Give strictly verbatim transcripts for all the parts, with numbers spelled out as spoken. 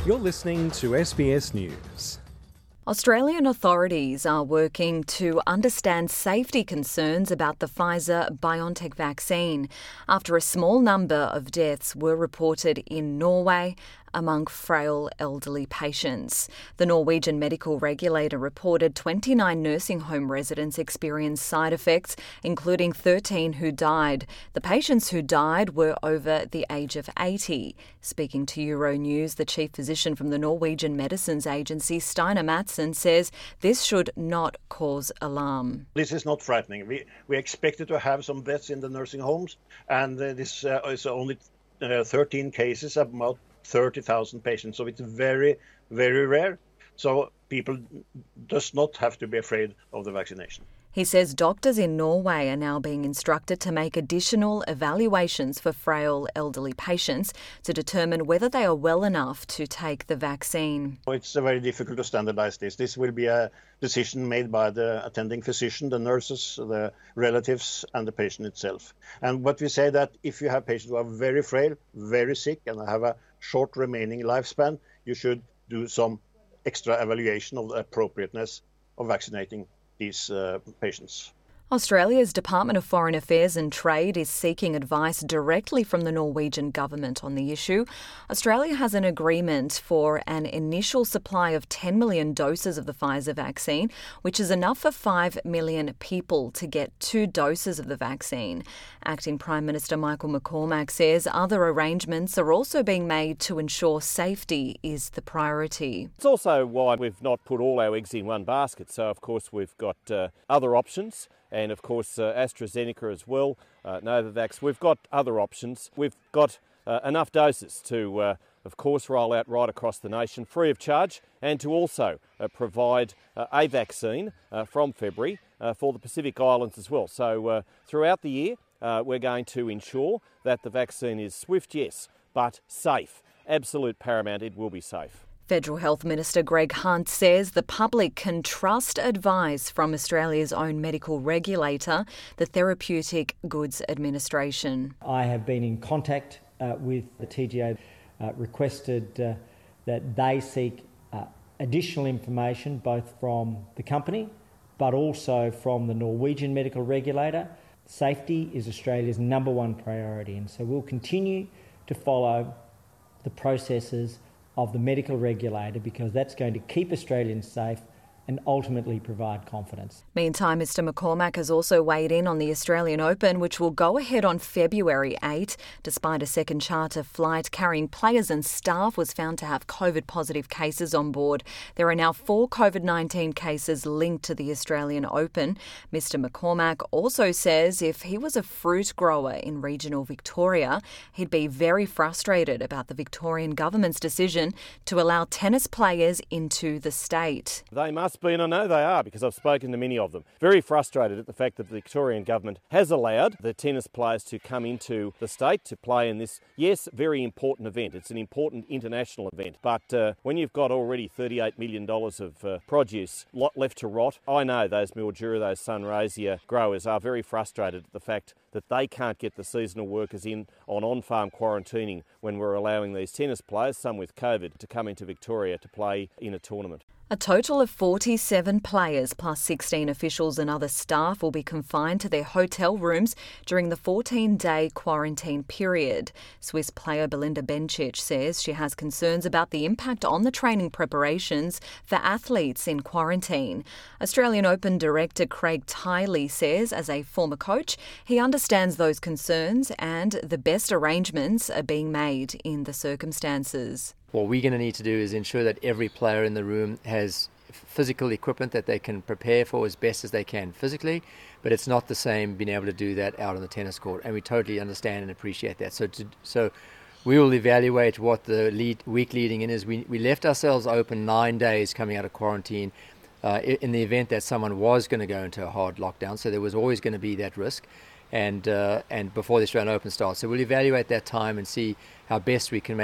You're listening to S B S News. Australian authorities are working to understand safety concerns about the Pfizer-BioNTech vaccine after a small number of deaths were reported in Norway among frail elderly patients. The Norwegian medical regulator reported twenty-nine nursing home residents experienced side effects, including thirteen who died. The patients who died were over the age of eighty. Speaking to Euronews, the chief physician from the Norwegian Medicines Agency, Steinar Madsen, says this should not cause alarm. This is not frightening. We, we expected to have some deaths in the nursing homes, and uh, this uh, is only uh, thirteen cases, about thirty thousand patients. So it's very, very rare. So people does not have to be afraid of the vaccination. He says doctors in Norway are now being instructed to make additional evaluations for frail elderly patients to determine whether they are well enough to take the vaccine. It's very difficult to standardize this. This will be a decision made by the attending physician, the nurses, the relatives, and the patient itself. And what we say that if you have patients who are very frail, very sick, and have a short remaining lifespan, you should do some extra evaluation of the appropriateness of vaccinating these uh, patients. Australia's Department of Foreign Affairs and Trade is seeking advice directly from the Norwegian government on the issue. Australia has an agreement for an initial supply of ten million doses of the Pfizer vaccine, which is enough for five million people to get two doses of the vaccine. Acting Prime Minister Michael McCormack says other arrangements are also being made to ensure safety is the priority. It's also why we've not put all our eggs in one basket. So, of course, we've got uh, other options. And of course, uh, AstraZeneca as well, uh, Novavax. We've got other options. We've got uh, enough doses to, uh, of course, roll out right across the nation free of charge, and to also uh, provide uh, a vaccine uh, from February uh, for the Pacific Islands as well. So uh, throughout the year, uh, we're going to ensure that the vaccine is swift, yes, but safe. Absolute paramount, it will be safe. Federal Health Minister Greg Hunt says the public can trust advice from Australia's own medical regulator, the Therapeutic Goods Administration. I have been in contact uh, with the T G A, uh, requested uh, that they seek uh, additional information both from the company but also from the Norwegian medical regulator. Safety is Australia's number one priority, and so we'll continue to follow the processes of the medical regulator, because that's going to keep Australians safe and ultimately provide confidence. Meantime, Mister McCormack has also weighed in on the Australian Open, which will go ahead on February eighth, despite a second charter flight carrying players and staff was found to have COVID-positive cases on board. There are now four COVID nineteen cases linked to the Australian Open. Mister McCormack also says if he was a fruit grower in regional Victoria, he'd be very frustrated about the Victorian government's decision to allow tennis players into the state. They must be, and I know they are because I've spoken to many of them, very frustrated at the fact that the Victorian government has allowed the tennis players to come into the state to play in this, yes, very important event. It's an important international event, but uh, when you've got already thirty-eight million dollars of uh, produce left to rot, I know those Mildura, those Sunraysia growers are very frustrated at the fact that they can't get the seasonal workers in on on-farm quarantining when we're allowing these tennis players, some with COVID, to come into Victoria to play in a tournament. A total of forty-seven players plus sixteen officials and other staff will be confined to their hotel rooms during the fourteen-day quarantine period. Swiss player Belinda Bencic says she has concerns about the impact on the training preparations for athletes in quarantine. Australian Open director Craig Tiley says as a former coach, he understands those concerns and the best arrangements are being made in the circumstances. What we're going to need to do is ensure that every player in the room has physical equipment that they can prepare for as best as they can physically, but it's not the same being able to do that out on the tennis court, and we totally understand and appreciate that. So to, so we will evaluate what the lead, week leading in is. We, we left ourselves open nine days coming out of quarantine uh, in the event that someone was going to go into a hard lockdown, so there was always going to be that risk. And uh, and before the Australian Open starts. So we'll evaluate that time and see how best we can make it.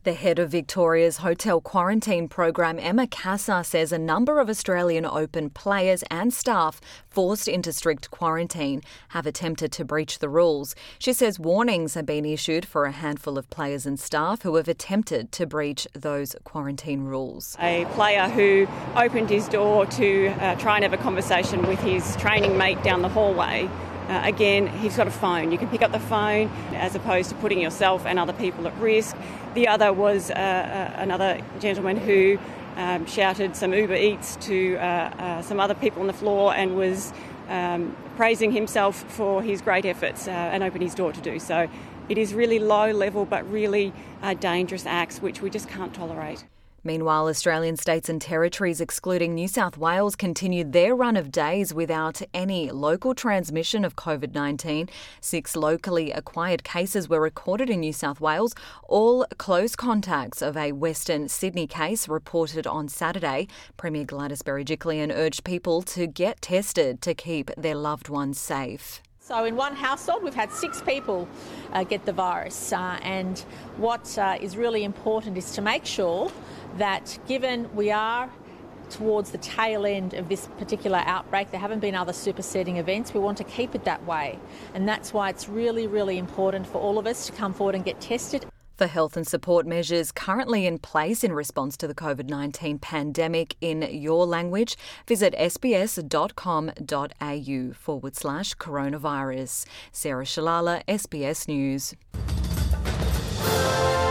The head of Victoria's hotel quarantine program, Emma Cassar, says a number of Australian Open players and staff forced into strict quarantine have attempted to breach the rules. She says warnings have been issued for a handful of players and staff who have attempted to breach those quarantine rules. A player who opened his door to uh, try and have a conversation with his training mate down the hallway. Uh, again, he's got a phone. You can pick up the phone as opposed to putting yourself and other people at risk. The other was uh, uh, another gentleman who um, shouted some Uber Eats to uh, uh, some other people on the floor and was um, praising himself for his great efforts uh, and opened his door to do so. It is really low level but really uh, dangerous acts which we just can't tolerate. Meanwhile, Australian states and territories, excluding New South Wales, continued their run of days without any local transmission of COVID nineteen. Six locally acquired cases were recorded in New South Wales, all close contacts of a Western Sydney case reported on Saturday. Premier Gladys Berejiklian urged people to get tested to keep their loved ones safe. So in one household, we've had six people uh, get the virus. Uh, and what uh, is really important is to make sure that given we are towards the tail end of this particular outbreak, there haven't been other superseding events, we want to keep it that way. And that's why it's really, really important for all of us to come forward and get tested. For health and support measures currently in place in response to the COVID nineteen pandemic in your language, visit sbs.com.au forward slash coronavirus. Sarah Shalala, S B S News.